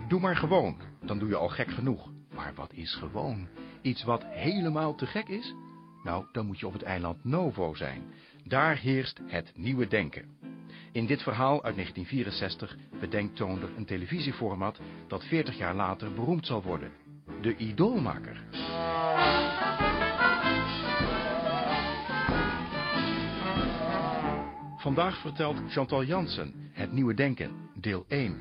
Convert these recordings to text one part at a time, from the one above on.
Doe maar gewoon, dan doe je al gek genoeg. Maar wat is gewoon? Iets wat helemaal te gek is? Nou, dan moet je op het eiland Novo zijn. Daar heerst het nieuwe denken. In dit verhaal uit 1964 bedenkt Toonder een televisieformat dat 40 jaar later beroemd zal worden. De Idoolmaker. Vandaag vertelt Chantal Jansen het nieuwe denken, deel 1.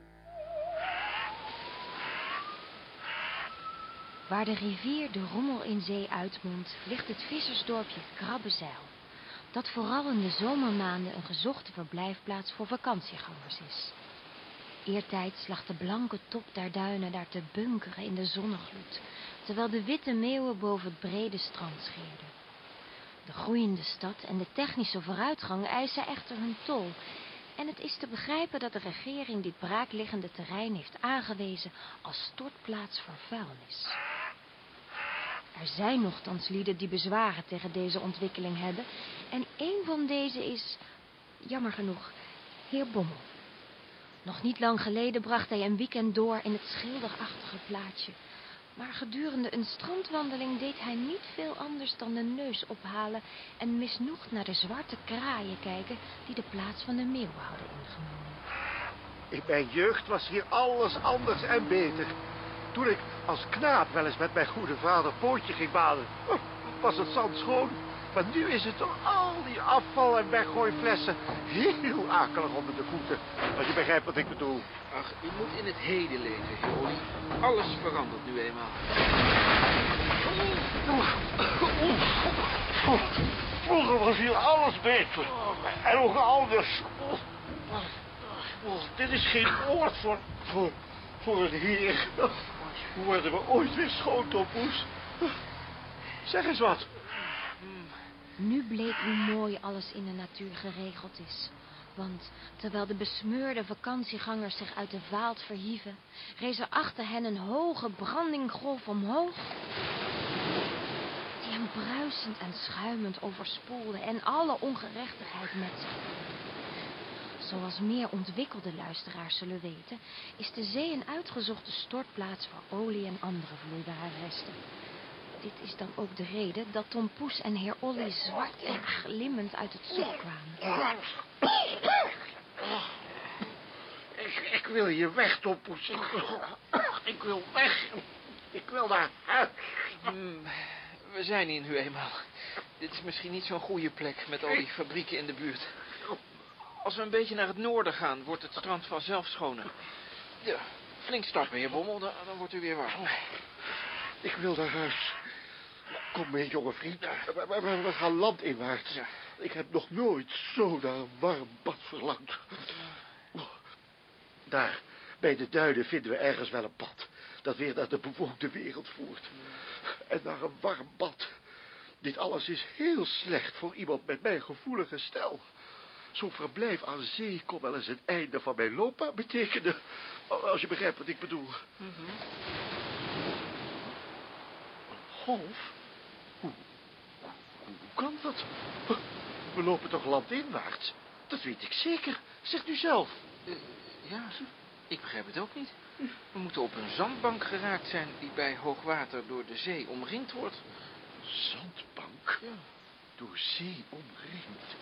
Waar de rivier de Rommel in Zee uitmondt, ligt het vissersdorpje Krabbezeil, dat vooral in de zomermaanden een gezochte verblijfplaats voor vakantiegangers is. Eertijds lag de blanke top der duinen daar te bunkeren in de zonnegloed, terwijl de witte meeuwen boven het brede strand scheerden. De groeiende stad en de technische vooruitgang eisen echter hun tol, en het is te begrijpen dat de regering dit braakliggende terrein heeft aangewezen als stortplaats voor vuilnis. Er zijn nochtans lieden die bezwaren tegen deze ontwikkeling hebben, en een van deze is, jammer genoeg, heer Bommel. Nog niet lang geleden bracht hij een weekend door in het schilderachtige plaatsje, maar gedurende een strandwandeling deed hij niet veel anders dan de neus ophalen en misnoegd naar de zwarte kraaien kijken die de plaats van de meeuw hadden ingenomen. In mijn jeugd was hier alles anders en beter. Toen ik als knaap wel eens met mijn goede vader pootje ging baden, was het zand schoon. Maar nu is het door al die afval- en weggooiflessen heel akelig onder de voeten. Als je begrijpt wat ik bedoel. Ach, u moet in het heden leven, heer Olly. Alles verandert nu eenmaal. Vroeger was hier alles beter. En ook anders. Dit is geen oord voor een heer. Hoe worden we ooit weer schoon, Tompoes? Zeg eens wat. Nu bleek hoe mooi alles in de natuur geregeld is. Want terwijl de besmeurde vakantiegangers zich uit de vaalt verhieven, rees er achter hen een hoge brandinggolf omhoog, die hen bruisend en schuimend overspoelde en alle ongerechtigheid met zich bracht. Zoals meer ontwikkelde luisteraars zullen weten, is de zee een uitgezochte stortplaats voor olie en andere vloeibare resten. Dit is dan ook de reden dat Tom Poes en heer Olly zwart en glimmend uit het zoek kwamen. Ik wil hier weg, Tompoes. Ik wil weg. Ik wil naar huis. We zijn hier nu eenmaal. Dit is misschien niet zo'n goede plek met al die fabrieken in de buurt. Als we een beetje naar het noorden gaan, wordt het strand vanzelf schoner. Ja, flink stappen, heer Bommel, dan wordt u weer warm. Ik wil naar huis. Kom mee, jonge vriend. We gaan landinwaarts. Ja. Ik heb nog nooit zo naar een warm bad verlangd. Daar, bij de duinen vinden we ergens wel een pad dat weer naar de bewoonde wereld voert. En naar een warm bad. Dit alles is heel slecht voor iemand met mijn gevoelige stel. Zo'n verblijf aan zee kon wel eens het einde van mijn loopbaan betekenen. Als je begrijpt wat ik bedoel. Een golf? Hoe kan dat? We lopen toch landinwaarts? Dat weet ik zeker. Zeg nu zelf. Ja, ik begrijp het ook niet. We moeten op een zandbank geraakt zijn die bij hoogwater door de zee omringd wordt. Zandbank? Ja. Door zee omringd?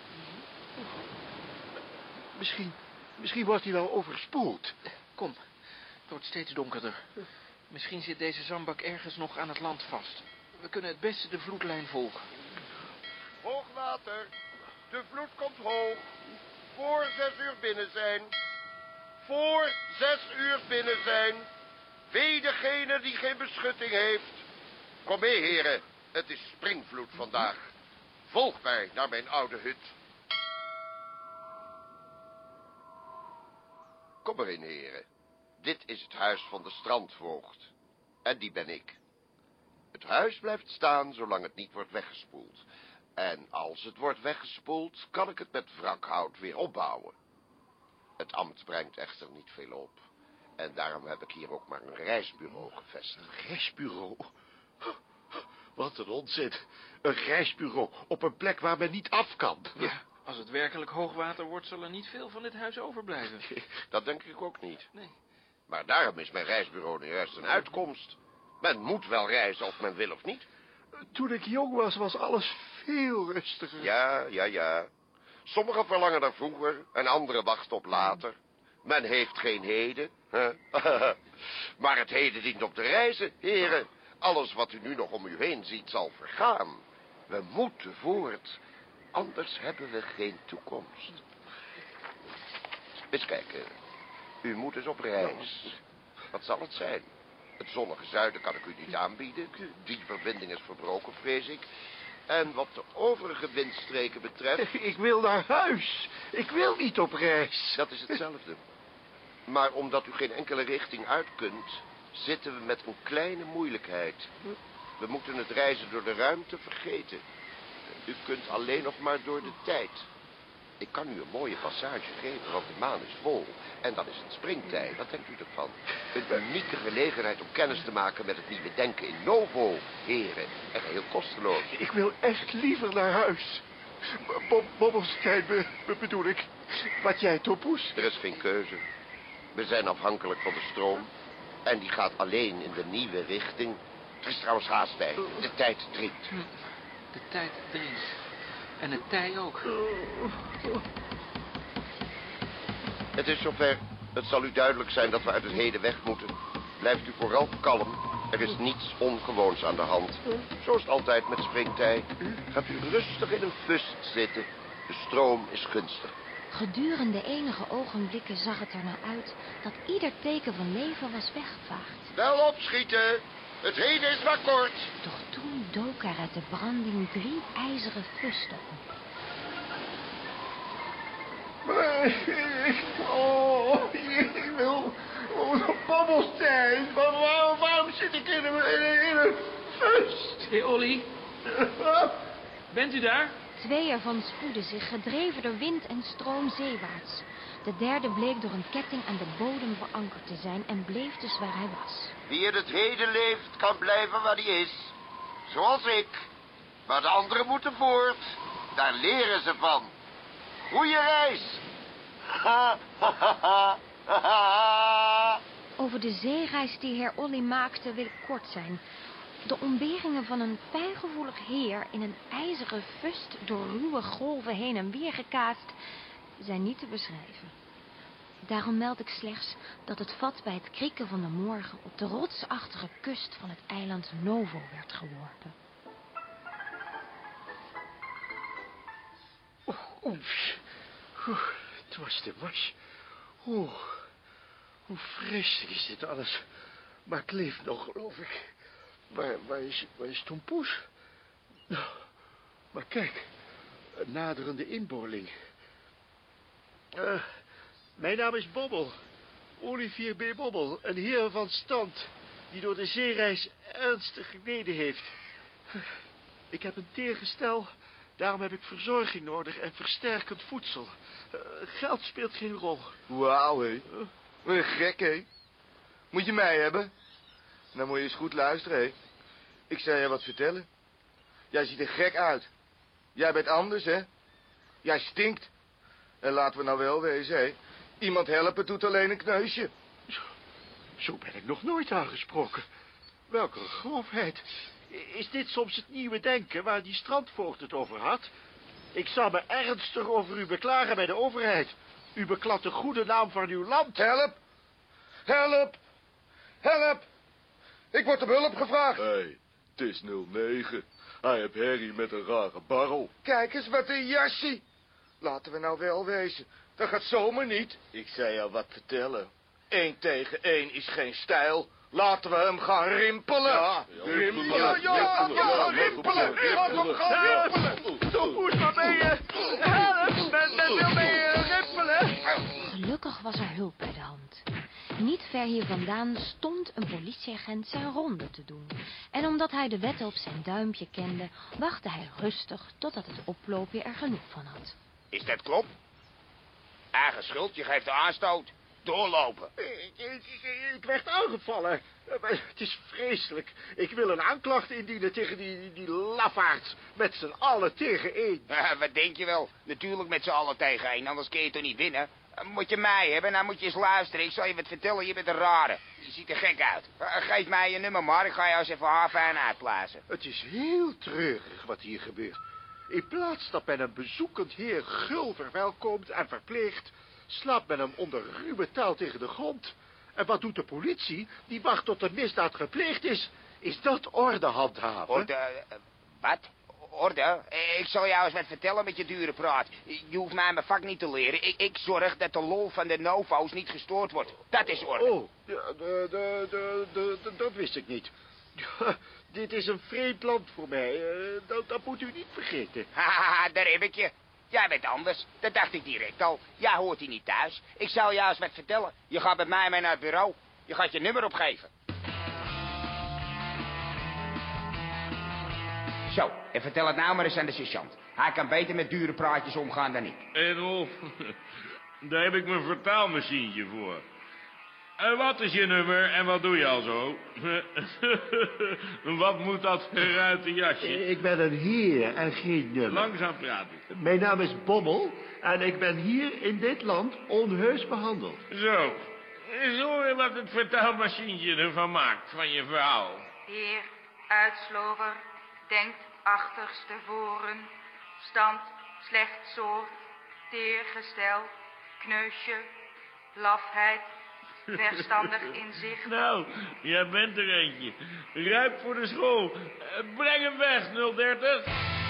Misschien wordt hij wel overspoeld. Kom, het wordt steeds donkerder. Misschien zit deze zandbak ergens nog aan het land vast. We kunnen het beste de vloedlijn volgen. Hoogwater. De vloed komt hoog. Voor 6 uur binnen zijn. Voor 6 uur binnen zijn. Wee degene die geen beschutting heeft. Kom mee, heren. Het is springvloed vandaag. Volg mij naar mijn oude hut. Kom erin, heren. Dit is het huis van de strandvoogd. En die ben ik. Het huis blijft staan zolang het niet wordt weggespoeld. En als het wordt weggespoeld, kan ik het met wrakhout weer opbouwen. Het ambt brengt echter niet veel op. En daarom heb ik hier ook maar een reisbureau gevestigd. Een reisbureau? Wat een onzin. Een reisbureau op een plek waar men niet af kan. Ja, als het werkelijk hoogwater wordt, zal er niet veel van dit huis overblijven. Dat denk ik ook niet. Nee. Maar daarom is mijn reisbureau nu juist een uitkomst. Men moet wel reizen of men wil of niet. Toen ik jong was, was alles veel rustiger. Ja. Sommigen verlangen naar vroeger en anderen wachten op later. Men heeft geen heden. Hè? Maar het heden dient op de reizen, heren. Alles wat u nu nog om u heen ziet zal vergaan. We moeten voort. Anders hebben we geen toekomst. Eens kijken. U moet eens op reis. Wat zal het zijn? Het zonnige zuiden kan ik u niet aanbieden. Die verbinding is verbroken, vrees ik. En wat de overige windstreken betreft... Ik wil naar huis. Ik wil niet op reis. Dat is hetzelfde. Maar omdat u geen enkele richting uit kunt, zitten we met een kleine moeilijkheid. We moeten het reizen door de ruimte vergeten. U kunt alleen nog maar door de tijd. Ik kan u een mooie passage geven, want de maan is vol. En dan is het springtijd. Wat denkt u ervan? Een unieke gelegenheid om kennis te maken met het nieuwe denken in Novo, heren. En geheel kosteloos. Ik wil echt liever naar huis. Bobbelstein bedoel ik. Wat jij, Topoes? Er is geen keuze. We zijn afhankelijk van de stroom. En die gaat alleen in de nieuwe richting. Het is trouwens haast tijd. De tijd dringt. De tijd dringt. En het tij ook. Het is zover. Het zal u duidelijk zijn dat we uit het heden weg moeten. Blijft u vooral kalm. Er is niets ongewoons aan de hand. Zo is het altijd met springtij. Gaat u rustig in een fust zitten. De stroom is gunstig. Gedurende enige ogenblikken zag het er naar uit dat ieder teken van leven was weggevaagd. Wel opschieten. Het heden is maar kort. Doch toen dook er uit de branding 3 ijzeren fusten op. Ik wil... Bobbelstein, waarom zit ik in een fust? Hé, Olly. Bent u daar? 2 ervan spoedden zich, gedreven door wind en stroom zeewaarts. De derde bleek door een ketting aan de bodem verankerd te zijn en bleef dus waar hij was. Wie in het heden leeft, kan blijven waar hij is. Zoals ik. Maar de anderen moeten voort. Daar leren ze van. Goeie reis. Over de zeereis die heer Olly maakte wil ik kort zijn. De ontberingen van een fijngevoelig heer in een ijzeren fust door ruwe golven heen en weer gekaatst zijn niet te beschrijven. Daarom meld ik slechts dat het vat bij het krieken van de morgen op de rotsachtige kust van het eiland Novo werd geworpen. Het was de was. Hoe vreselijk is dit alles. Maar ik leef nog, geloof ik. Waar is Tom Poes? Maar kijk, een naderende inboorling. Mijn naam is Bobbel. Olivier B. Bobbel, een heer van stand, die door de zeereis ernstig geleden heeft. Ik heb een teergestel, daarom heb ik verzorging nodig en versterkend voedsel. Geld speelt geen rol. Wauw, hé. Wat een gek, hé. Moet je mij hebben? Dan moet je eens goed luisteren, hé. Ik zal je wat vertellen. Jij ziet er gek uit. Jij bent anders, hè? Jij stinkt. En laten we nou wel wezen, hé. Iemand helpen doet alleen een kneusje. Zo ben ik nog nooit aangesproken. Welke grofheid. Is dit soms het nieuwe denken waar die strandvoogd het over had? Ik zal me ernstig over u beklagen bij de overheid. U bekladt de goede naam van uw land. Help! Help! Help! Ik word om hulp gevraagd. Hé, het is 09. Hij heeft herrie met een rare barrel. Kijk eens wat een jasje. Laten we nou wel wezen. Dat gaat zomaar niet. Ik zei jou wat vertellen. 1 tegen 1 is geen stijl. Laten we hem gaan rimpelen. Ja, rimpelen. Rimpelen. Laten we hem gaan rimpelen. Zo poes, waar ben je? Help, men wil mee rimpelen. Gelukkig was er hulp bij de hand. Niet ver hier vandaan stond een politieagent zijn ronde te doen. En omdat hij de wetten op zijn duimpje kende, wachtte hij rustig totdat het oploopje er genoeg van had. Is dat klopt? Eigen schuld, je geeft de aanstoot. Doorlopen. Ik werd aangevallen. Het is vreselijk. Ik wil een aanklacht indienen tegen die lafaards. Met z'n allen tegen één. Wat denk je wel? Natuurlijk met z'n allen tegen één, anders kun je toch niet winnen? Moet je mij hebben, nou moet je eens luisteren. Ik zal je wat vertellen, je bent een rare. Je ziet er gek uit. Geef mij je nummer maar, ik ga jou eens even haarfijn uitblazen. Het is heel treurig wat hier gebeurt. In plaats dat men een bezoekend heer gul verwelkomt en verpleegt, slaapt men hem onder ruwe taal tegen de grond. En wat doet de politie? Die wacht tot de misdaad gepleegd is. Is dat orde handhaven? Orde, wat? Orde? Ik zal jou eens wat vertellen met je dure praat. Je hoeft mij mijn vak niet te leren. Ik zorg dat de lol van de novo's niet gestoord wordt. Dat is orde. Oh, ja, dat wist ik niet. Ja, dit is een vreemd land voor mij. Dat moet u niet vergeten. Haha, daar heb ik je. Jij bent anders. Dat dacht ik direct al. Jij hoort hier niet thuis. Ik zal jou eens wat vertellen. Je gaat met mij mee naar het bureau. Je gaat je nummer opgeven. Zo, en vertel het nou maar eens aan de sergeant. Hij kan beter met dure praatjes omgaan dan ik. Rolf, daar heb ik mijn vertaalmachientje voor. En wat is je nummer en wat doe je al zo? Wat moet dat geruite jasje? Ik ben een heer en geen nummer. Langzaam praten. Mijn naam is Bommel en ik ben hier in dit land onheus behandeld. Zo, eens horen wat het vertaalmachientje ervan maakt, van je verhaal. Heer, uitslover, denkt achterstevoren, stand, slecht soort, teergestel, kneusje, lafheid, verstandig inzicht. Nou, jij bent er eentje. Rijp voor de school. Breng hem weg, 030.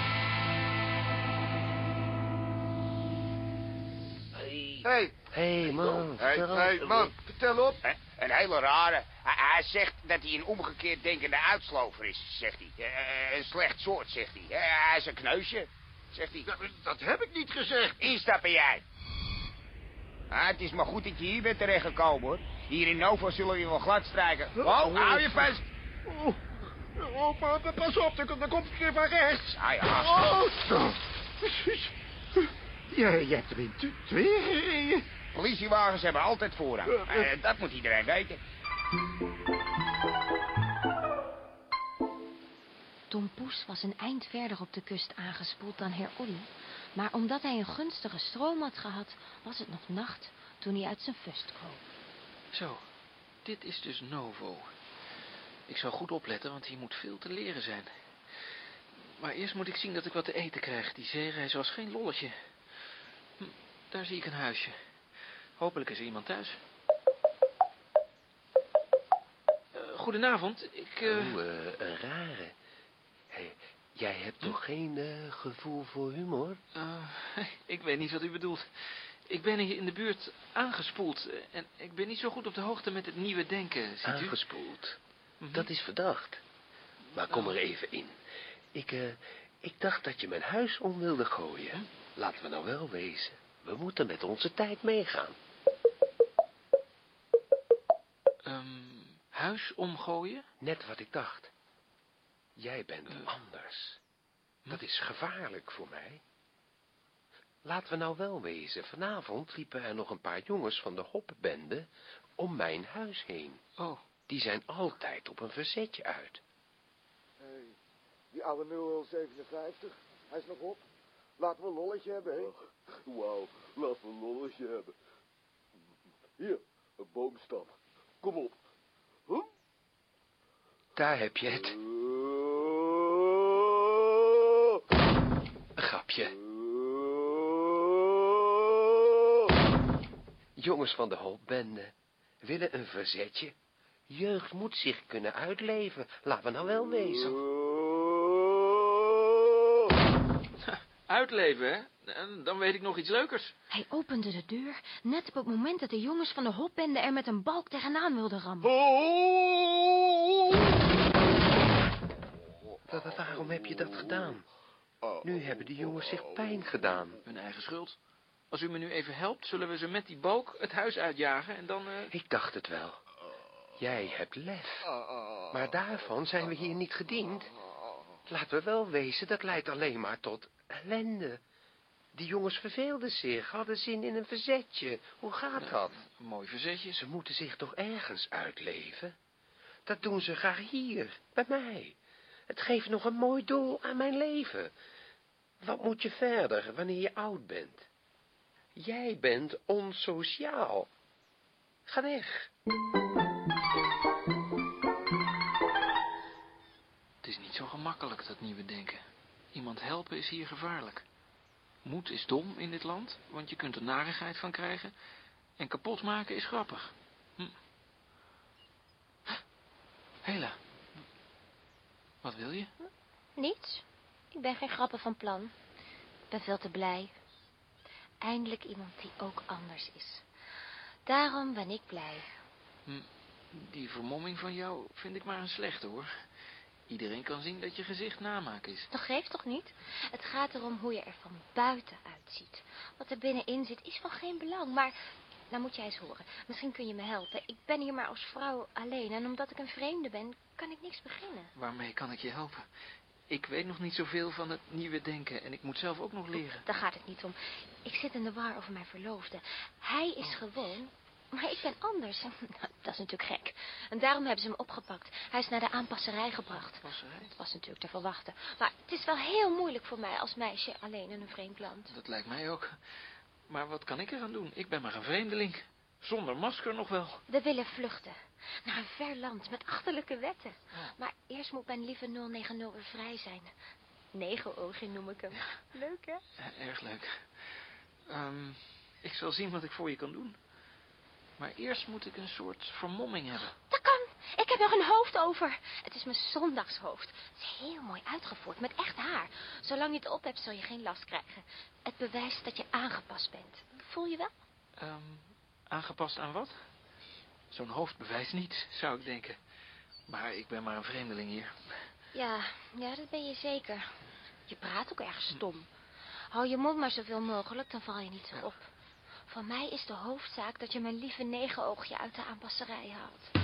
Hey, man. Hey, man, vertel op. Een hele rare. Hij zegt dat hij een omgekeerd denkende uitslover is, zegt hij. Een slecht soort, zegt hij. Hij is een kneusje, zegt hij. Dat heb ik niet gezegd. Instappen jij. Het is maar goed dat je hier bent terechtgekomen, hoor. Hier in Novo zullen we je wel glad strijken. Oh, hou je vast. Maar pas op, dan komt het weer van rechts. Ah ja. Oh, je hebt er in twee gereden. Politiewagens hebben altijd voorrang. Dat moet iedereen weten. Tom Poes was een eind verder op de kust aangespoeld dan heer Olly. Maar omdat hij een gunstige stroom had gehad, was het nog nacht toen hij uit zijn vest kroop. Zo, dit is dus Novo. Ik zal goed opletten, want hier moet veel te leren zijn. Maar eerst moet ik zien dat ik wat te eten krijg. Die zeereis was geen lolletje. Daar zie ik een huisje. Hopelijk is er iemand thuis. Goedenavond, een rare. Jij hebt toch geen gevoel voor humor? Ik weet niet wat u bedoelt. Ik ben hier in de buurt aangespoeld. En ik ben niet zo goed op de hoogte met het nieuwe denken, ziet u? Aangespoeld? Dat is verdacht. Maar kom er even in. Ik dacht dat je mijn huis om wilde gooien. Laten we nou wel wezen. We moeten met onze tijd meegaan. Huis omgooien? Net wat ik dacht. Jij bent anders. Dat is gevaarlijk voor mij. Laten we nou wel wezen. Vanavond liepen er nog een paar jongens van de hopbende om mijn huis heen. Oh. Die zijn altijd op een verzetje uit. Hey, die oude 057, hij is nog op. Laten we een lolletje hebben, hè? Wauw, laten we een lolletje hebben. Hier, een boomstam. Kom op. Huh? Daar heb je het. Een grapje. Jongens van de hopbende willen een verzetje. Jeugd moet zich kunnen uitleven. Laten we nou wel wezen. Uitleven, hè? Dan weet ik nog iets leukers. Hij opende de deur net op het moment dat de jongens van de hopbende er met een balk tegenaan wilden rammen. Waarom heb je dat gedaan? Nu hebben die jongens zich pijn gedaan. Hun eigen schuld. Als u me nu even helpt, zullen we ze met die balk het huis uitjagen en dan... Ik dacht het wel. Jij hebt lef. Maar daarvan zijn we hier niet gediend. Laten we wel wezen, dat leidt alleen maar tot ellende. Die jongens verveelden zich, hadden zin in een verzetje. Hoe gaat dat? Een mooi verzetje. Ze moeten zich toch ergens uitleven? Dat doen ze graag hier, bij mij. Het geeft nog een mooi doel aan mijn leven. Wat moet je verder wanneer je oud bent? Jij bent onsociaal. Ga weg. Het is niet zo gemakkelijk, dat nieuwe denken. Iemand helpen is hier gevaarlijk. Moed is dom in dit land, want je kunt er narigheid van krijgen. En kapot maken is grappig. Hela, wat wil je? Niets. Ik ben geen grappen van plan. Ik ben veel te blij. Eindelijk iemand die ook anders is. Daarom ben ik blij. Die vermomming van jou vind ik maar een slechte, hoor. Iedereen kan zien dat je gezicht namaak is. Dat geeft toch niet? Het gaat erom hoe je er van buiten uitziet. Wat er binnenin zit is van geen belang, maar... Nou moet jij eens horen. Misschien kun je me helpen. Ik ben hier maar als vrouw alleen en omdat ik een vreemde ben, kan ik niks beginnen. Waarmee kan ik je helpen? Ik weet nog niet zoveel van het nieuwe denken en ik moet zelf ook nog leren. Daar gaat het niet om. Ik zit in de war over mijn verloofde. Hij is gewoon, maar ik ben anders. Nou, dat is natuurlijk gek. En daarom hebben ze hem opgepakt. Hij is naar de aanpasserij gebracht. Dat was natuurlijk te verwachten. Maar het is wel heel moeilijk voor mij als meisje alleen in een vreemd land. Dat lijkt mij ook. Maar wat kan ik eraan doen? Ik ben maar een vreemdeling. Zonder masker nog wel. We willen vluchten. Naar een ver land met achterlijke wetten. Maar eerst moet mijn lieve 090 weer vrij zijn. 9-oogje noem ik hem. Ja. Leuk, hè? Erg leuk. Ik zal zien wat ik voor je kan doen. Maar eerst moet ik een soort vermomming hebben. Dat kan. Ik heb nog een hoofd over. Het is mijn zondagshoofd. Het is heel mooi uitgevoerd, met echt haar. Zolang je het op hebt, zul je geen last krijgen. Het bewijst dat je aangepast bent. Voel je wel? Aangepast aan wat? Zo'n hoofd bewijst niets, zou ik denken. Maar ik ben maar een vreemdeling hier. Ja, dat ben je zeker. Je praat ook erg stom. Hou je mond maar zoveel mogelijk, dan val je niet zo op. Van mij is de hoofdzaak dat je mijn lieve 9-oogje uit de aanpasserij haalt.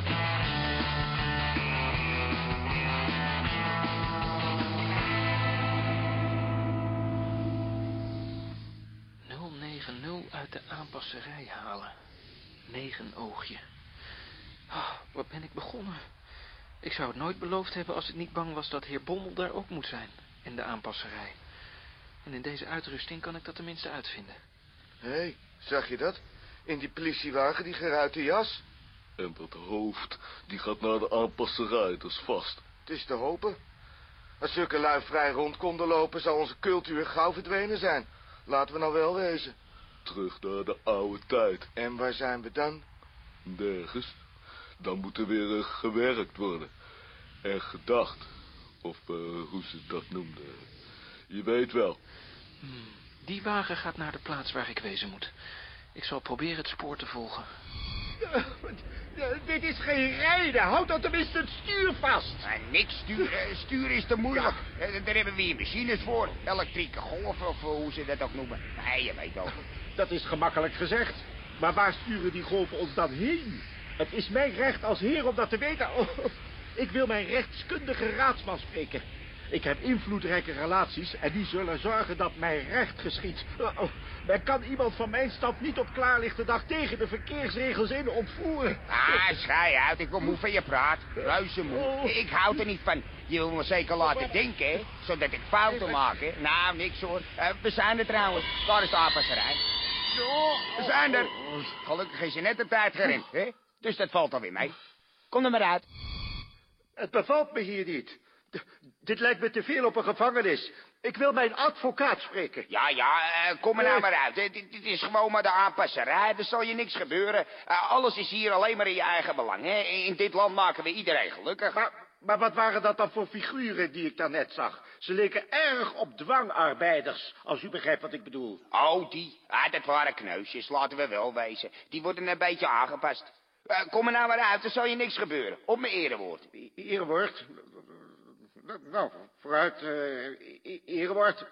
Uit de aanpasserij halen. 9-oogje. Waar ben ik begonnen? Ik zou het nooit beloofd hebben als ik niet bang was dat heer Bommel daar ook moet zijn. In de aanpasserij. En in deze uitrusting kan ik dat tenminste uitvinden. Hé, zag je dat? In die politiewagen, die geruite jas. En dat hoofd, die gaat naar de aanpasserij, dat is vast. Het is te hopen. Als zulke lui vrij rond konden lopen, zou onze cultuur gauw verdwenen zijn. Laten we nou wel wezen. Terug naar de oude tijd. En waar zijn we dan? Nergens. Dan moet er weer gewerkt worden. En gedacht. Of hoe ze dat noemden. Je weet wel. Die wagen gaat naar de plaats waar ik wezen moet. Ik zal proberen het spoor te volgen. Dit is geen rijden. Houd dan tenminste het stuur vast. Niks sturen. Sturen is te moeilijk. Daar hebben we hier machines voor. Elektrieke golven of hoe ze dat ook noemen. Nee, je weet wel. Dat is gemakkelijk gezegd. Maar waar sturen die golven ons dan heen? Het is mijn recht als heer om dat te weten. Ik wil mijn rechtskundige raadsman spreken. Ik heb invloedrijke relaties en die zullen zorgen dat mijn recht geschiet. Men kan iemand van mijn stand niet op klaarlichte dag tegen de verkeersregels in ontvoeren. Schei uit. Ik wil moe van je praat. Reuzenmoe. Ik hou er niet van. Je wil me zeker laten denken, hè? Zodat ik fouten maak, hè? Nou, niks hoor. We zijn er trouwens. Daar is de aanpasserij. We zijn er. Gelukkig is je net op tijd gerend, hè? Dus dat valt alweer mee. Kom er maar uit. Het bevalt me hier niet. Dit lijkt me te veel op een gevangenis. Ik wil mijn advocaat spreken. Ja, kom er nou maar uit. Dit is gewoon maar de aanpasserij. Er zal je niks gebeuren. Alles is hier alleen maar in je eigen belang, hè? In dit land maken we iedereen gelukkig. Maar wat waren dat dan voor figuren die ik daarnet zag? Ze leken erg op dwangarbeiders, als u begrijpt wat ik bedoel. Oh, die? Dat waren kneusjes, laten we wel wezen. Die worden een beetje aangepast. Kom er nou maar uit, er zal je niks gebeuren. Op mijn erewoord. Erewoord? Nou, vooruit, erewoord.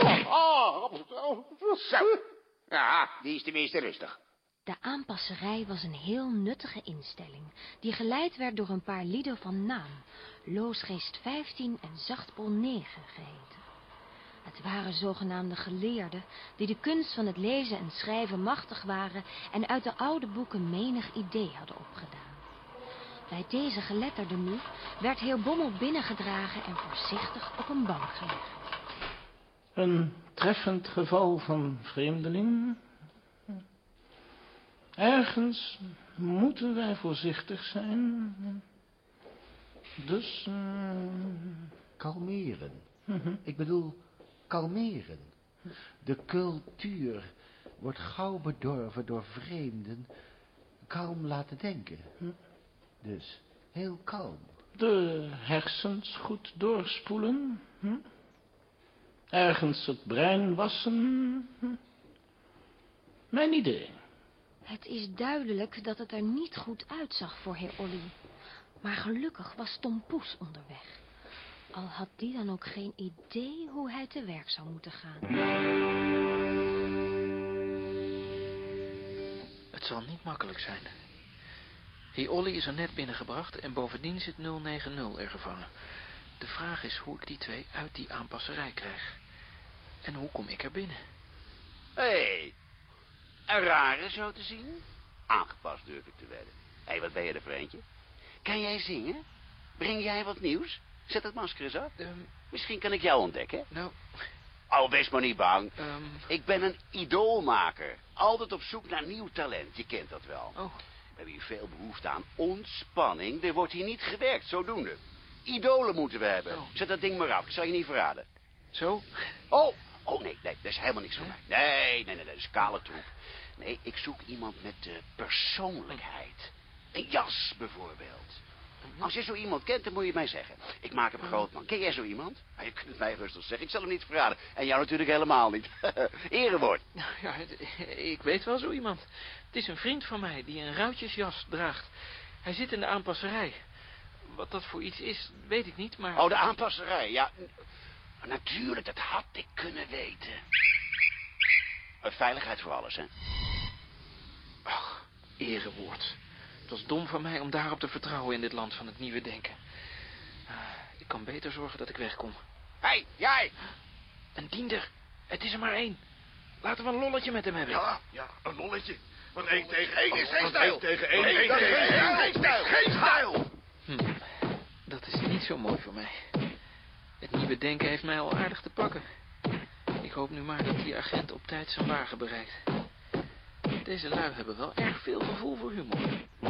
Zo. Ja, die is tenminste rustig. De aanpasserij was een heel nuttige instelling, die geleid werd door een paar lieden van naam, Loosgeest 15 en Zachtbol 9 geheten. Het waren zogenaamde geleerden die de kunst van het lezen en schrijven machtig waren en uit de oude boeken menig idee hadden opgedaan. Bij deze geletterden nu werd heer Bommel binnengedragen en voorzichtig op een bank gelegd. Een treffend geval van vreemdeling. Ergens moeten wij voorzichtig zijn. Dus... Kalmeren. Ik bedoel, kalmeren. De cultuur wordt gauw bedorven door vreemden. Kalm laten denken. Dus heel kalm. De hersens goed doorspoelen. Ergens het brein wassen. Mijn idee. Het is duidelijk dat het er niet goed uitzag voor heer Olly. Maar gelukkig was Tom Poes onderweg. Al had die dan ook geen idee hoe hij te werk zou moeten gaan. Het zal niet makkelijk zijn. Heer Olly is er net binnengebracht en bovendien zit 090 er gevangen. De vraag is hoe ik die twee uit die aanpasserij krijg. En hoe kom ik er binnen? Hé, een rare zo te zien. Aangepast durf ik te wedden. Hé, wat ben je er voor eentje? Kan jij zingen? Breng jij wat nieuws? Zet het masker eens af. Misschien kan ik jou ontdekken. Nou... Oh, wees maar niet bang. Ik ben een idoolmaker. Altijd op zoek naar nieuw talent. Je kent dat wel. Oh. We hebben hier veel behoefte aan ontspanning. Er wordt hier niet gewerkt, zodoende. Idolen moeten we hebben. Oh. Zet dat ding maar af. Ik zal je niet verraden. Zo? Oh, nee, dat is helemaal niks voor mij. Nee, dat is kale troep. Nee, ik zoek iemand met persoonlijkheid. Een jas, bijvoorbeeld. Als je zo iemand kent, dan moet je het mij zeggen. Ik maak hem groot, man. Ken jij zo iemand? Nou, je kunt het mij rustig zeggen. Ik zal hem niet verraden. En jou natuurlijk helemaal niet. Erewoord. Ja, ik weet wel zo iemand. Het is een vriend van mij die een ruitjesjas draagt. Hij zit in de aanpasserij. Wat dat voor iets is, weet ik niet, maar... Oh, de aanpasserij, ja. Natuurlijk, dat had ik kunnen weten. Veiligheid voor alles, hè? Ach, erewoord. Het was dom van mij om daarop te vertrouwen in dit land van het nieuwe denken. Ik kan beter zorgen dat ik wegkom. Hé, jij! Een diender. Het is er maar één. Laten we een lolletje met hem hebben. Ja, een lolletje. Want 1 tegen 1 is geen Want stijl. 1 tegen 1 1 tegen 1 is geen stijl. Dat is niet zo mooi voor mij. Het nieuwe denken heeft mij al aardig te pakken. Ik hoop nu maar dat die agent op tijd zijn wagen bereikt. Deze lui hebben wel erg veel gevoel voor humor.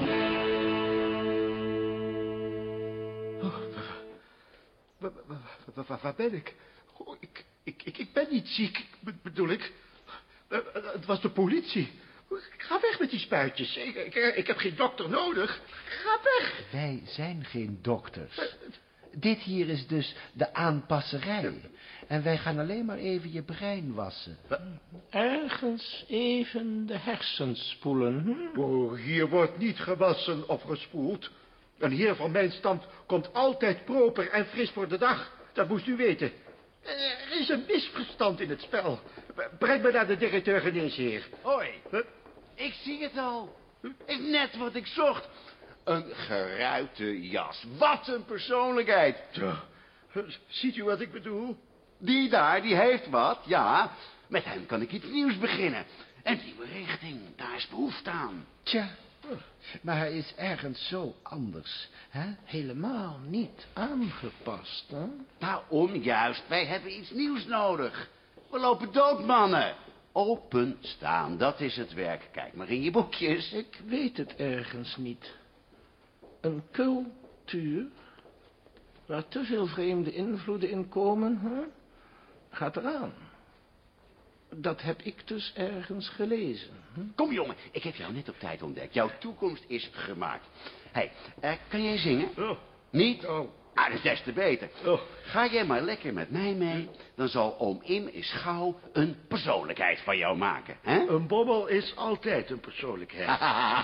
Waar ben ik? Ik ben niet ziek, bedoel ik. Het was de politie. Ga weg met die spuitjes. Ik heb geen dokter nodig. Ga weg. Wij zijn geen dokters. Dit hier is dus de aanpasserij. En wij gaan alleen maar even je brein wassen. Ergens even de hersens spoelen. Oh, hier wordt niet gewassen of gespoeld. Een heer van mijn stand komt altijd proper en fris voor de dag. Dat moest u weten. Er is een misverstand in het spel. Breng me naar de directeur-geneesheer. Hoi. Ik zie het al. Is net wat ik zocht. Een geruite jas. Wat een persoonlijkheid. Ziet u wat ik bedoel? Die daar, die heeft wat, ja. Met hem kan ik iets nieuws beginnen. Een nieuwe richting, daar is behoefte aan. Tja, maar hij is ergens zo anders. Hè? Helemaal niet aangepast, hè? Nou, onjuist. Wij hebben iets nieuws nodig. We lopen dood, mannen. Openstaan, dat is het werk. Kijk maar in je boekjes. Ik weet het ergens niet. Een cultuur waar te veel vreemde invloeden in komen, hè? Gaat eraan. Dat heb ik dus ergens gelezen. Hm? Kom, jongen, ik heb jou net op tijd ontdekt. Jouw toekomst is gemaakt. Hé, kan jij zingen? Oh. Niet? Oh. Ah, dat is des te beter. Oh. Ga jij maar lekker met mij mee, dan zal oom Im eens gauw een persoonlijkheid van jou maken, hè? Een bommel is altijd een persoonlijkheid.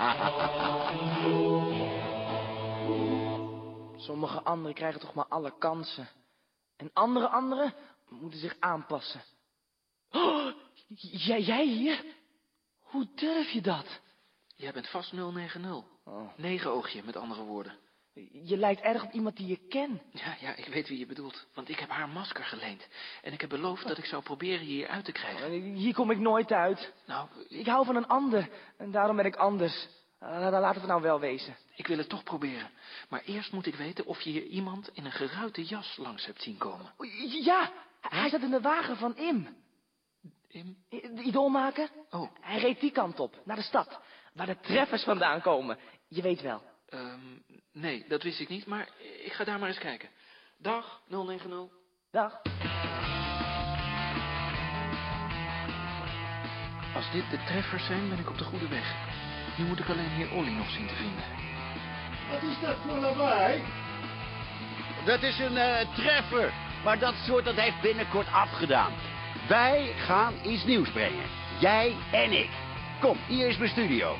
Sommige anderen krijgen toch maar alle kansen. En anderen moeten zich aanpassen. Oh, jij hier? Hoe durf je dat? Jij bent vast 090. Oh. 9 oogje, met andere woorden. Je lijkt erg op iemand die je ken. Ja, ik weet wie je bedoelt. Want ik heb haar masker geleend. En ik heb beloofd dat ik zou proberen je hier uit te krijgen. Hier kom ik nooit uit. Nou, Ik hou van een ander. En daarom ben ik anders. Laten we nou wel wezen. ik wil het toch proberen. Maar eerst moet ik weten of je hier iemand in een geruite jas langs hebt zien komen. Ja, hij zat in de wagen van Im. Im? De idoolmaker? Oh. Hij reed die kant op, naar de stad. Waar de treffers vandaan komen. Je weet wel. Nee, dat wist ik niet, maar ik ga daar maar eens kijken. Dag, 090. Dag. Als dit de treffers zijn, ben ik op de goede weg. Nu moet ik alleen heer Olly nog zien te vinden. Wat is dat voor lawaai? Dat is een treffer. Maar dat soort dat heeft binnenkort afgedaan. Wij gaan iets nieuws brengen. Jij en ik. Kom, hier is mijn studio.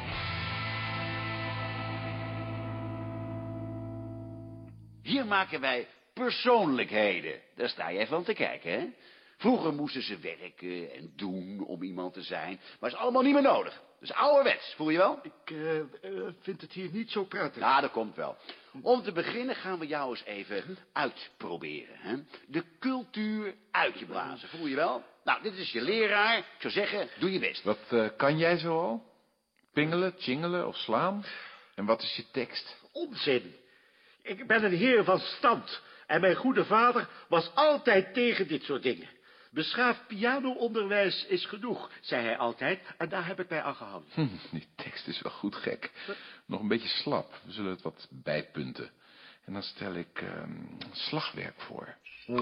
Hier maken wij persoonlijkheden. Daar sta je even aan te kijken, hè? Vroeger moesten ze werken en doen om iemand te zijn. Maar is allemaal niet meer nodig. Dat is ouderwets, voel je wel? Ik vind het hier niet zo prettig. Ja, dat komt wel. Om te beginnen gaan we jou eens even uitproberen. Hè? De cultuur uit je blazen, voel je wel? Nou, dit is je leraar. Ik zou zeggen, doe je best. Wat kan jij zo al? Pingelen, tjingelen of slaan? En wat is je tekst? Onzin. Ik ben een heer van stand. En mijn goede vader was altijd tegen dit soort dingen. Beschaafd pianoonderwijs is genoeg, zei hij altijd. En daar heb ik mij aan gehouden. Die tekst is wel goed gek. Nog een beetje slap. We zullen het wat bijpunten. En dan stel ik slagwerk voor.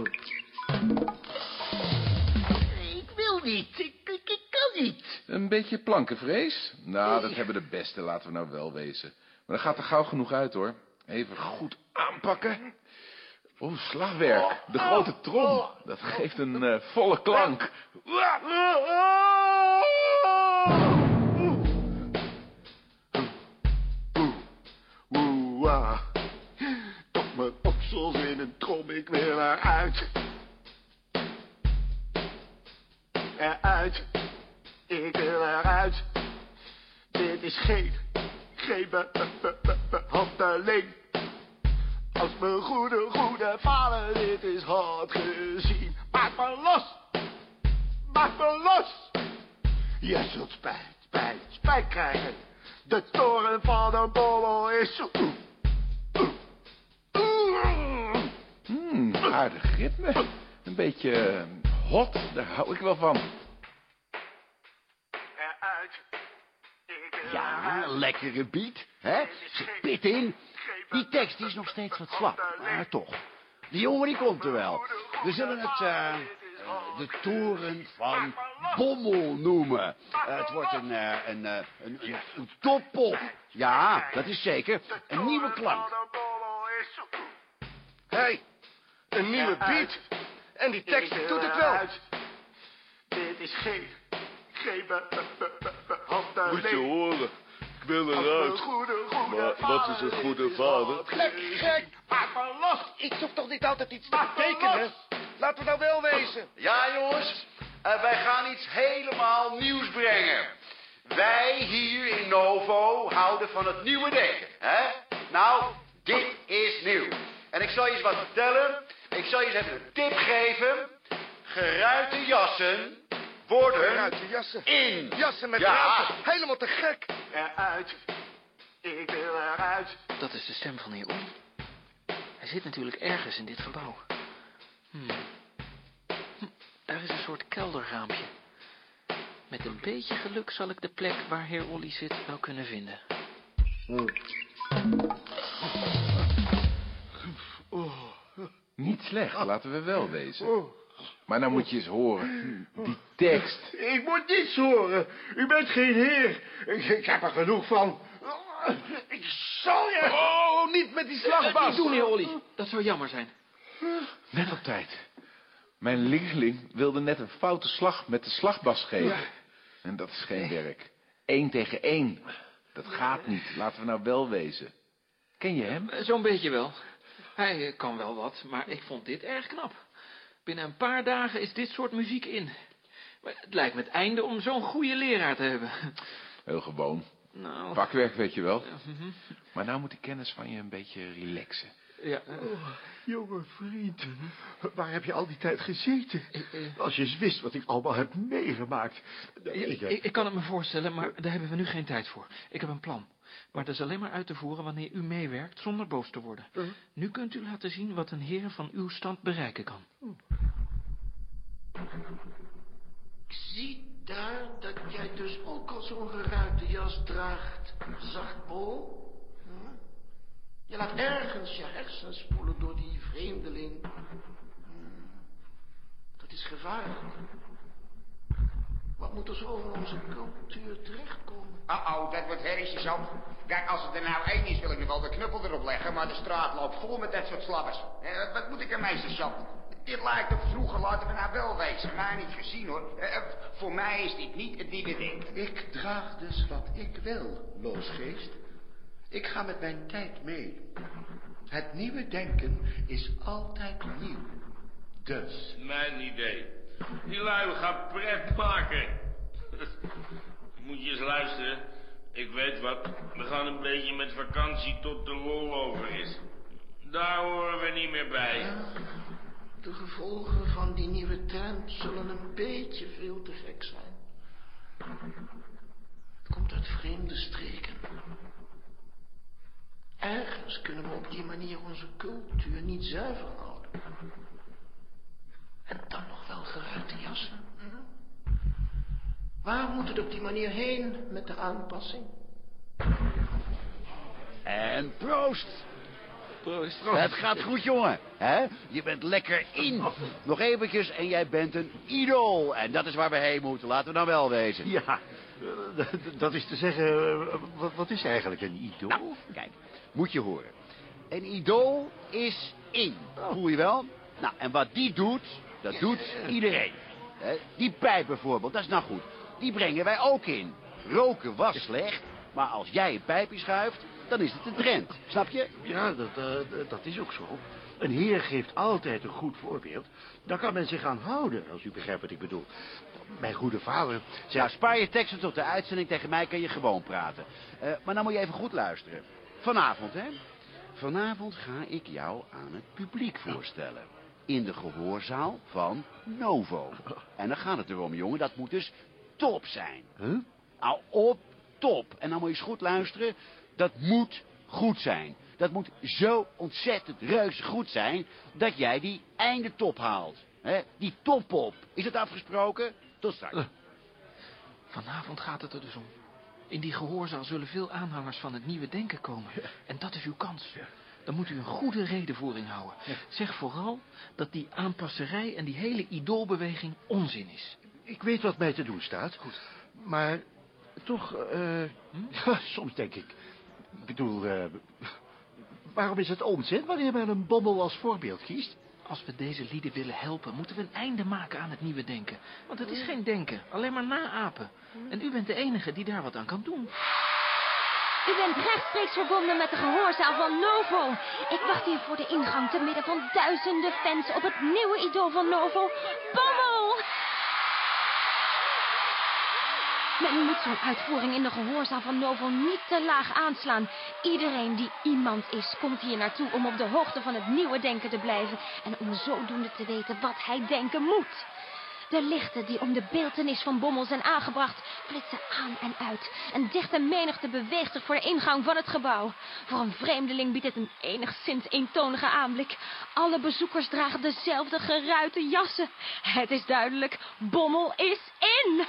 Ik wil niet. Ik kan niet. Een beetje plankenvrees? Nou, dat hebben de beste, laten we nou wel wezen. Maar dat gaat er gauw genoeg uit, hoor. Even goed aanpakken. Oh, slagwerk. De grote trom. Dat geeft een volle klank. Tot mijn oksels in een trom, ik wil eruit. Eruit. Ik wil eruit. Dit is geen behandeling. Als mijn goede vader dit is had gezien. Maak me los! Maak me los! Je zult spijt krijgen. De toren van een bommel is zo... Aardig ritme. Een beetje hot, daar hou ik wel van. Ja, lekkere beat, hè? Spit in. Die tekst die is nog steeds wat slap, maar toch. Die jongen die komt er wel. We zullen het de toren van Bommel noemen. Het wordt een toppop. Ja, dat is zeker. Een nieuwe klank. Hey, een nieuwe beat. En die tekst doet het wel. Dit is geen Moet je horen. Ik wil eruit. Maar wat is een goede vader? Gek! Maak me los! Ik hoef toch niet altijd iets te betekenen? Laten we nou wel wezen. Ja, jongens. Wij gaan iets helemaal nieuws brengen. Wij hier in Novo houden van het nieuwe denken, hè? Nou, dit is nieuw. En ik zal je eens wat vertellen. Ik zal je eens even een tip geven. Geruite jassen worden Geruite jassen. in. Jassen met Ja. ruiten. Helemaal te gek. Eruit. Ik wil eruit. Dat is de stem van heer Olly. Hij zit natuurlijk ergens in dit gebouw. Daar is een soort kelderraampje. Met een beetje geluk zal ik de plek waar heer Olly zit wel kunnen vinden. Niet slecht, laten we wel wezen. Maar nou moet je eens horen. Die tekst. Ik moet niets horen. U bent geen heer. Ik heb er genoeg van. Ik zal je... Oh, niet met die slagbas. Niet doen, heer Olly. Dat zou jammer zijn. Net op tijd. Mijn leerling wilde net een foute slag met de slagbas geven. Ja. En dat is geen werk. 1 tegen 1. Dat gaat niet. Laten we nou wel wezen. Ken je hem? Zo'n beetje wel. Hij kan wel wat, maar ik vond dit erg knap. Binnen een paar dagen is dit soort muziek in. Maar het lijkt me het einde om zo'n goede leraar te hebben. Heel gewoon. Nou... Vakwerk, weet je wel. Maar nou moet die kennis van je een beetje relaxen. Ja. Jonge vriend, waar heb je al die tijd gezeten? Als je eens wist wat ik allemaal heb meegemaakt. Ik kan het me voorstellen, maar daar hebben we nu geen tijd voor. Ik heb een plan. Maar dat is alleen maar uit te voeren wanneer u meewerkt zonder boos te worden. Nu kunt u laten zien wat een heer van uw stand bereiken kan. Ik zie daar dat jij dus ook al zo'n geruite jas draagt, zacht Bo. Je laat ergens je hersens spoelen door die vreemdeling. Dat is gevaarlijk. Wat moet er zo van onze cultuur terechtkomen? Dat wordt herriesjesand. Kijk, als het er nou één is, wil ik nu wel de knuppel erop leggen, maar de straat loopt vol met dat soort slabbers. Wat moet ik ermee, sergeant? Dit lijkt op vroeger, laten we nou wel wezen. Maar niet gezien, hoor. Voor mij is dit niet het nieuwe denken. Ik draag dus wat ik wil, loosgeest. Ik ga met mijn tijd mee. Het nieuwe denken is altijd nieuw. Dus. Mijn idee. Die lui gaan pret maken. Moet je eens luisteren. Ik weet wat. We gaan een beetje met vakantie tot de lol over is. Daar horen we niet meer bij. Ja, de gevolgen van die nieuwe trend zullen een beetje veel te gek zijn. Het komt uit vreemde streken. Ergens kunnen we op die manier onze cultuur niet zuiver houden. En dan nog wel geruite jassen. Waar moet het op die manier heen met de aanpassing? En proost. Proost. Het gaat goed, jongen. Hè? Je bent lekker in. Nog eventjes en jij bent een idool. En dat is waar we heen moeten. Laten we dan wel wezen. Ja, dat is te zeggen... Wat is eigenlijk een idool? Nou, kijk, moet je horen. Een idool is in. Voel je wel? Nou, en wat die doet, dat doet iedereen. Die pijp bijvoorbeeld, dat is nou goed. Die brengen wij ook in. Roken was slecht, maar als jij een pijpje schuift, dan is het een trend. Snap je? Ja, dat is ook zo. Een heer geeft altijd een goed voorbeeld. Daar kan men zich aan houden, als u begrijpt wat ik bedoel. Mijn goede vader zei... Nou, spaar je teksten tot de uitzending. Tegen mij kan je gewoon praten. Maar dan moet je even goed luisteren. Vanavond, hè? Vanavond ga ik jou aan het publiek voorstellen. In de gehoorzaal van Novo. En dan gaat het erom, jongen, dat moet dus top zijn. Huh? Nou, op top. En dan moet je eens goed luisteren. Dat moet goed zijn. Dat moet zo ontzettend reuze goed zijn, dat jij die einde top haalt. Die top-op. Is het afgesproken? Tot straks. Vanavond gaat het er dus om. In die gehoorzaal zullen veel aanhangers van het nieuwe denken komen. En dat is uw kans. Dan moet u een goede redenvoering houden. Zeg vooral dat die aanpasserij en die hele idoolbeweging onzin is. Ik weet wat mij te doen staat. Goed. Maar toch, ja, soms denk ik... Ik bedoel, waarom is het onzin wanneer men een bommel als voorbeeld kiest? Als we deze lieden willen helpen, moeten we een einde maken aan het nieuwe denken. Want het is geen denken, alleen maar naapen. En u bent de enige die daar wat aan kan doen. U bent rechtstreeks verbonden met de gehoorzaal van Novo. Ik wacht hier voor de ingang te midden van duizenden fans op het nieuwe idool van Novo, Bommel! Men moet zo'n uitvoering in de gehoorzaal van Novo niet te laag aanslaan. Iedereen die iemand is, komt hier naartoe om op de hoogte van het nieuwe denken te blijven. En om zodoende te weten wat hij denken moet. De lichten die om de beeltenis van Bommel zijn aangebracht, flitsen aan en uit. Een dichte menigte beweegt zich voor de ingang van het gebouw. Voor een vreemdeling biedt het een enigszins eentonige aanblik. Alle bezoekers dragen dezelfde geruite jassen. Het is duidelijk, Bommel is in!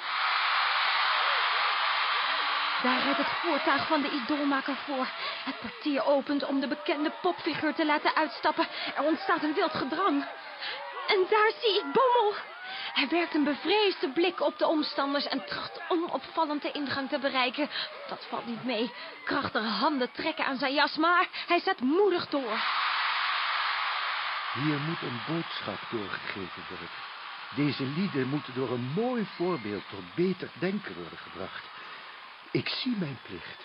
Daar rijdt het voertuig van de idoolmaker voor. Het portier opent om de bekende popfiguur te laten uitstappen. Er ontstaat een wild gedrang. En daar zie ik Bommel. Hij werkt een bevreesde blik op de omstanders en tracht onopvallend de ingang te bereiken. Dat valt niet mee. Krachtige handen trekken aan zijn jas, maar hij zet moedig door. Hier moet een boodschap doorgegeven worden. Deze lieden moeten door een mooi voorbeeld tot beter denken worden gebracht. Ik zie mijn plicht.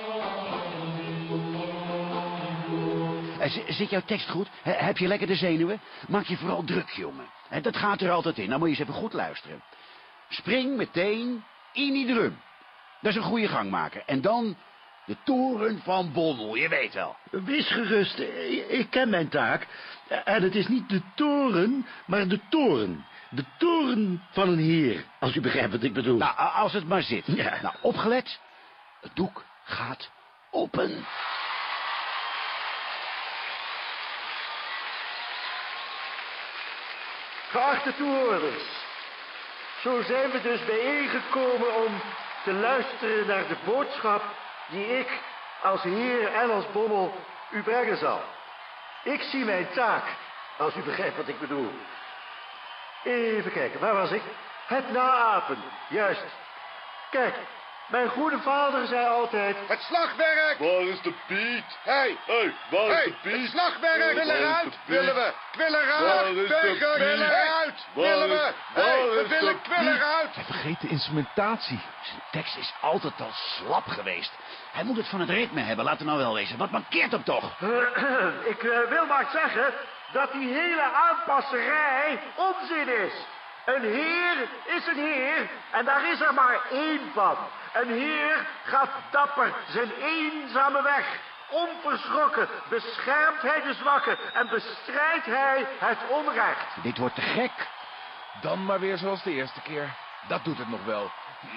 Zit jouw tekst goed? Heb je lekker de zenuwen? Maak je vooral druk, jongen. Dat gaat er altijd in. Dan moet je eens even goed luisteren. Spring meteen in die drum. Dat is een goede gangmaker. En dan de toren van Bommel, je weet wel. Wees gerust, ik ken mijn taak. En het is niet de toren, maar de toren. De toren van een heer, als u begrijpt wat ik bedoel. Nou, als het maar zit. Ja. Nou, opgelet. Het doek gaat open. Geachte toehoorders, zo zijn we dus bijeengekomen om te luisteren naar de boodschap die ik als heer en als Bommel u brengen zal. Ik zie mijn taak, als u begrijpt wat ik bedoel. Even kijken, waar was ik? Het naapen, juist. Kijk, mijn goede vader zei altijd... Het slagwerk! Waar is de Piet? Hey, waar is de Piet? Het slagwerk! Wil eruit! Willen we! Kwil eruit! Waar is de Piet? Kwil eruit! Willen we! We willen kwil eruit! Hij vergeet de instrumentatie. Zijn tekst is altijd al slap geweest. Hij moet het van het ritme hebben, laat er nou wel wezen. Wat mankeert hem toch? Ik wil maar zeggen dat die hele aanpasserij onzin is. Een heer is een heer en daar is er maar één van. Een heer gaat dapper zijn eenzame weg. Onverschrokken beschermt hij de zwakken en bestrijdt hij het onrecht. Dit wordt te gek. Dan maar weer zoals de eerste keer. Dat doet het nog wel.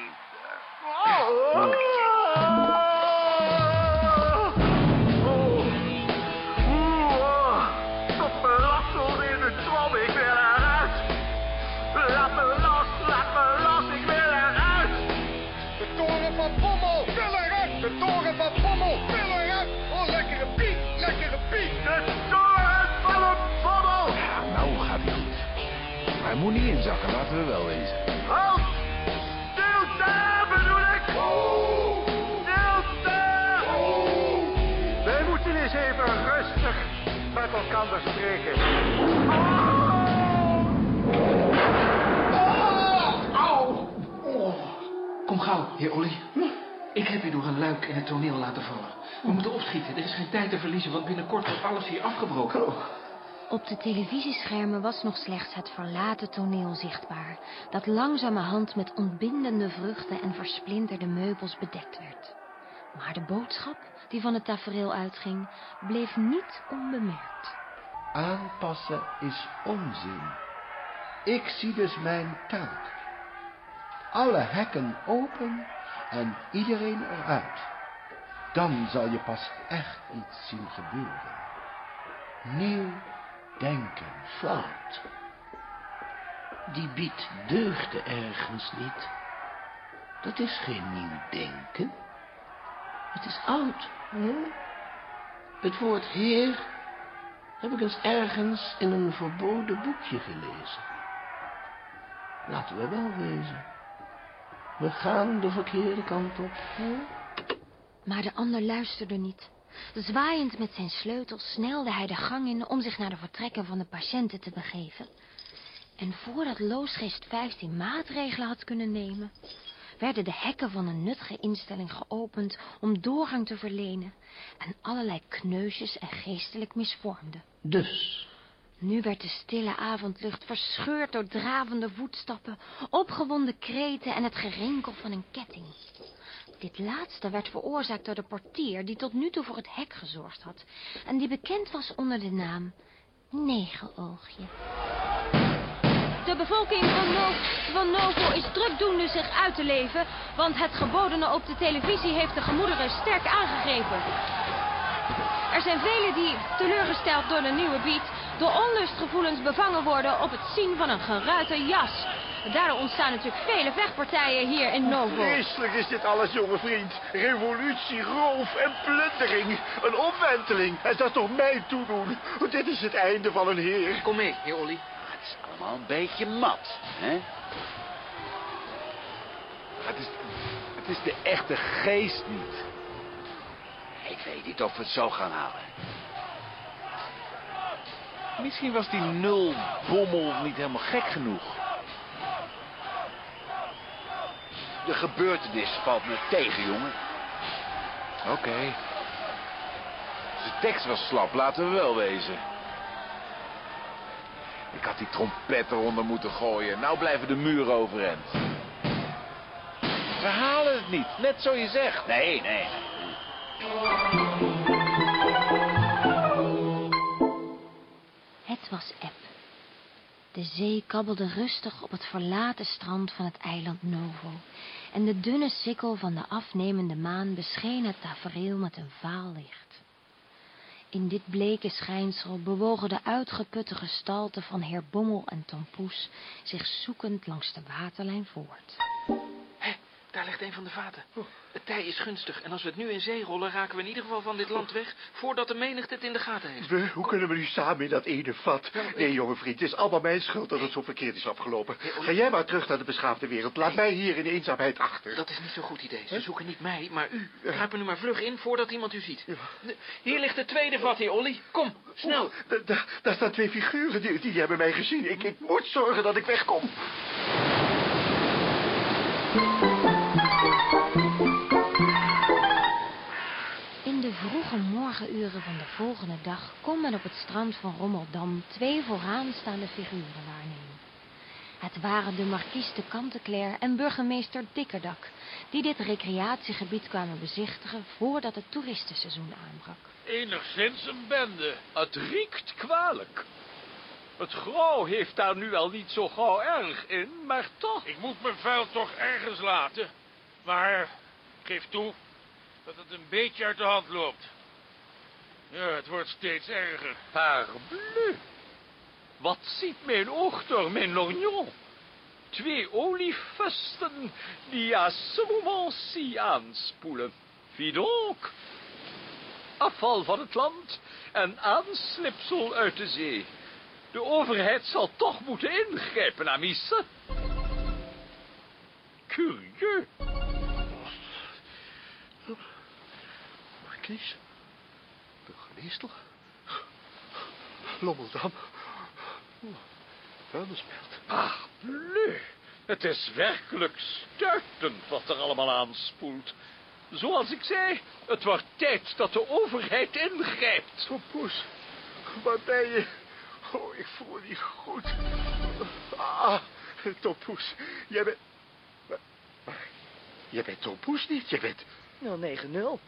Tot me rassel in de trom, ik wil eruit. Laat me los, ik wil eruit. De toren van Bommel! Wil eruit! De toren van Bommel! Wil eruit! Oh, lekkere Piet! Lekkere Piet! De toren van een Bommel! Ja, nou gaat hij goed. Maar hij moet niet inzakken, laten we wel wezen. Halt! Stilte bedoel ik! Stilte! Wij moeten eens even rustig met elkaar spreken. Kom gauw, heer Olly. Ik heb u door een luik in het toneel laten vallen. We moeten opschieten. Er is geen tijd te verliezen, want binnenkort wordt alles hier afgebroken. Op de televisieschermen was nog slechts het verlaten toneel zichtbaar, dat langzamerhand met ontbindende vruchten en versplinterde meubels bedekt werd. Maar de boodschap die van het tafereel uitging, bleef niet onbemerkt. Aanpassen is onzin. Ik zie dus mijn taak. Alle hekken open en iedereen eruit. Dan zal je pas echt iets zien gebeuren. Nieuw denken. Fout. Die Piet deugde ergens niet. Dat is geen nieuw denken. Het is oud. Het woord heer heb ik eens ergens in een verboden boekje gelezen. Laten we wel wezen. We gaan de verkeerde kant op. Maar de ander luisterde niet. Zwaaiend met zijn sleutel snelde hij de gang in om zich naar de vertrekken van de patiënten te begeven. En voordat Loosgeest 15 maatregelen had kunnen nemen, werden de hekken van een nuttige instelling geopend om doorgang te verlenen en allerlei kneusjes en geestelijk misvormden. Dus? Nu werd de stille avondlucht verscheurd door dravende voetstappen, opgewonden kreten en het gerinkel van een ketting. Dit laatste werd veroorzaakt door de portier die tot nu toe voor het hek gezorgd had en die bekend was onder de naam Negenoogje. De bevolking van Novo is drukdoende zich uit te leven, want het gebodene op de televisie heeft de gemoederen sterk aangegrepen. Er zijn velen die, teleurgesteld door de nieuwe beat, door onlustgevoelens bevangen worden op het zien van een geruite jas. Daardoor ontstaan natuurlijk vele vechtpartijen hier in Novo. Vreselijk is dit alles, jonge vriend. Revolutie, roof en plundering. Een omwenteling. En dat is toch mijn toedoen. Dit is het einde van een heer. Kom mee, heer Olly. Het is allemaal een beetje mat, hè? Het is de echte geest niet. Ik weet niet of we het zo gaan halen. Misschien was die nul Bommel niet helemaal gek genoeg. De gebeurtenis valt me tegen, jongen. Oké. Zijn tekst was slap, laten we wel wezen. Ik had die trompet eronder moeten gooien. Nou blijven de muren overeind. verhalen het niet. Net zo je zegt. Nee. Het was eb. De zee kabbelde rustig op het verlaten strand van het eiland Novo en de dunne sikkel van de afnemende maan bescheen het tafereel met een vaal licht. In dit bleke schijnsel bewogen de uitgeputte gestalten van heer Bommel en Tom Poes zich zoekend langs de waterlijn voort. Hé, daar ligt een van de vaten. Het tij is gunstig en als we het nu in zee rollen, raken we in ieder geval van dit land weg, voordat de menigte het in de gaten heeft. Hoe kunnen we nu samen in dat ene vat? Nee, jonge vriend, het is allemaal mijn schuld dat het zo verkeerd is afgelopen. Ga jij maar terug naar de beschaafde wereld. Laat mij hier in eenzaamheid achter. Dat is niet zo'n goed idee. Ze zoeken niet mij, maar u. Kruip er nu maar vlug in, voordat iemand u ziet. Hier ligt het tweede vat, heer Olly. Kom, snel. Daar staan 2 figuren, die hebben mij gezien. Ik moet zorgen dat ik wegkom. In de vroege morgenuren van de volgende dag kon men op het strand van Rommeldam 2 vooraanstaande figuren waarnemen. Het waren de markies de Kanteclair en burgemeester Dikkerdak, die dit recreatiegebied kwamen bezichtigen voordat het toeristenseizoen aanbrak. Enigszins een bende. Het riekt kwalijk. Het grauw heeft daar nu al niet zo gauw erg in, maar toch... Ik moet mijn vuil toch ergens laten. Maar, geef toe dat het een beetje uit de hand loopt. Ja, het wordt steeds erger. Parbleu! Wat ziet mijn oog door mijn lorgnon? 2 oliefusten die à ce moment-ci aanspoelen. Wie donc? Afval van het land en aanslipsel uit de zee. De overheid zal toch moeten ingrijpen, amice. Curieux. Markies? Burgemeester? Lommeldam? Vuilnisbelt. Parbleu. Het is werkelijk stuitend wat er allemaal aanspoelt. Zoals ik zei, het wordt tijd dat de overheid ingrijpt. Tom Poes, waar ben je? Oh, ik voel me niet goed. Tom Poes, jij bent... Maar, jij bent Tom Poes niet, jij bent... 090.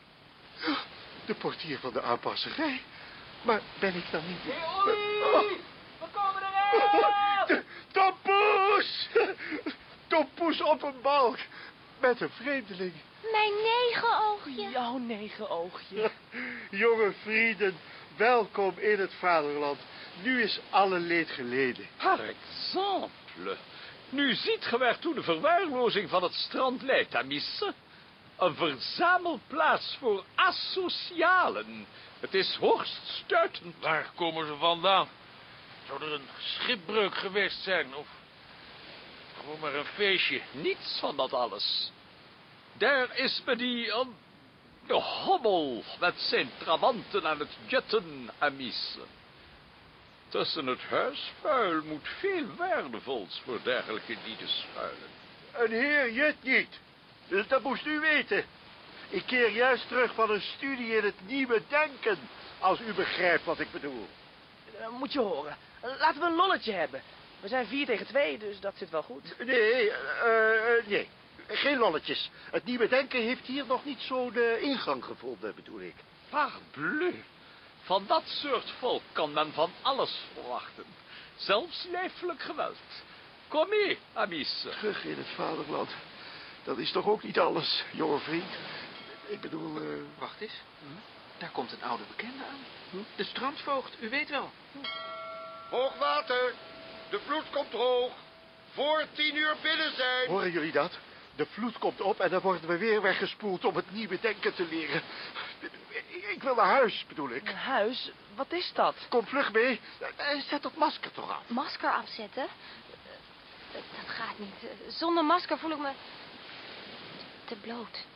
De portier van de aanpasserij. Maar ben ik dan niet... Hey, Olly! We komen erin! Tom Poes! Tom Poes op een balk. Met een vreemdeling. Mijn 9-oogje. Jouw 9-oogje. Jonge vrienden, welkom in het vaderland. Nu is alle leed geleden. Par exemple. Nu ziet ge waartoe de verwaarlozing van het strand leidt, amice. Een verzamelplaats voor asocialen. Het is hoogst stuitend. Waar komen ze vandaan? Zou er een schipbreuk geweest zijn? Of gewoon maar een feestje? Niets van dat alles. Daar is me die de hommel met zijn trabanten aan het jutten, amice. Tussen het huisvuil moet veel waardevols voor dergelijke lieden schuilen. Een heer jut niet. Dat moest u weten. Ik keer juist terug van een studie in het nieuwe denken. Als u begrijpt wat ik bedoel. Moet je horen. Laten we een lolletje hebben. We zijn 4 tegen 2, dus dat zit wel goed. Nee. Geen lolletjes. Het nieuwe denken heeft hier nog niet zo'n ingang gevonden, bedoel ik. Parbleu. Van dat soort volk kan men van alles verwachten. Zelfs lijfelijk geweld. Kom mee, amice. Terug in het vaderland. Dat is toch ook niet alles, jonge vriend? Ik bedoel... Wacht eens. Daar komt een oude bekende aan. De strandvoogd, u weet wel. Hoogwater. De vloed komt hoog. Voor 10 uur binnen zijn. Horen jullie dat? De vloed komt op en dan worden we weer weggespoeld om het nieuwe denken te leren. Ik wil naar huis, bedoel ik. Naar huis? Wat is dat? Kom vlug mee. Zet dat masker toch af. Masker afzetten? Dat gaat niet. Zonder masker voel ik me te bloot.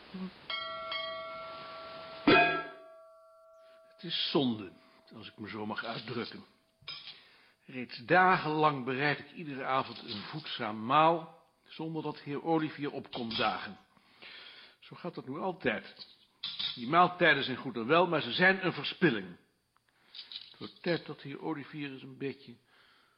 Het is zonde, als ik me zo mag uitdrukken. Reeds dagenlang bereid ik iedere avond een voedzaam maal, zonder dat heer Olivier op komt dagen. Zo gaat dat nu altijd. Die maaltijden zijn goed en wel, maar ze zijn een verspilling. Het wordt tijd dat heer Olivier eens een beetje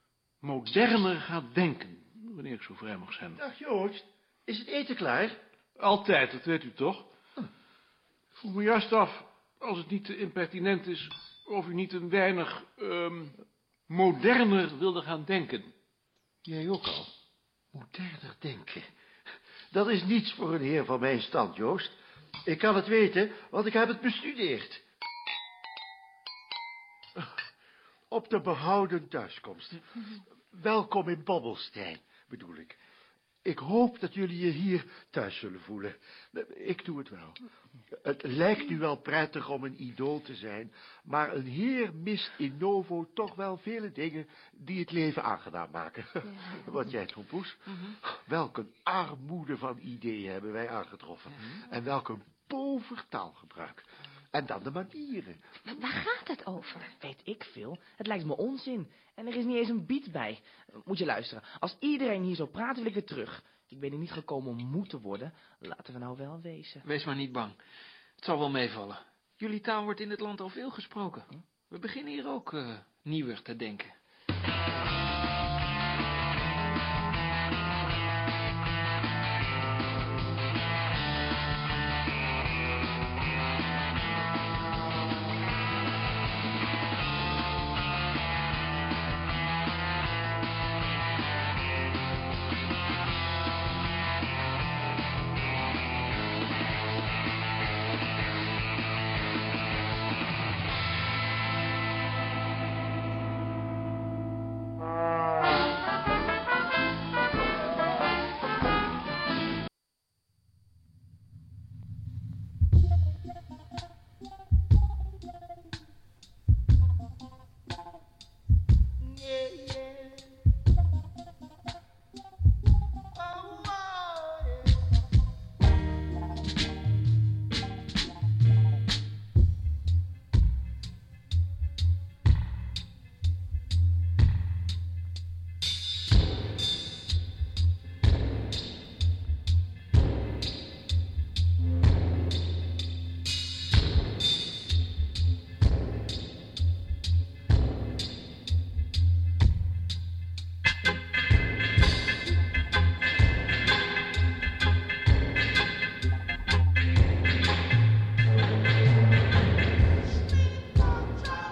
moderner gaat denken, wanneer ik zo vrij mag zijn. Dag Joost, is het eten klaar? Altijd, dat weet u toch? Ik vroeg me juist af, als het niet te impertinent is, of u niet een weinig moderner wilde gaan denken. Jij ook al? Moderner denken. Dat is niets voor een heer van mijn stand, Joost. Ik kan het weten, want ik heb het bestudeerd. Op de behouden thuiskomst. Welkom in Bobbelstein, bedoel ik. Ik hoop dat jullie je hier thuis zullen voelen. Ik doe het wel. Het lijkt nu wel prettig om een idool te zijn, maar een heer mist in Novo toch wel vele dingen die het leven aangenaam maken. Ja. Wat jij, Tom Poes? Welk een armoede van ideeën hebben wij aangetroffen. En welk een pover taalgebruik. En dan de manieren. Waar gaat het over? Weet ik veel. Het lijkt me onzin. En er is niet eens een beat bij. Moet je luisteren. Als iedereen hier zo praat, wil ik weer terug. Ik ben er niet gekomen om moe te worden. Laten we nou wel wezen. Wees maar niet bang. Het zal wel meevallen. Jullie taal wordt in het land al veel gesproken. We beginnen hier ook nieuwer te denken.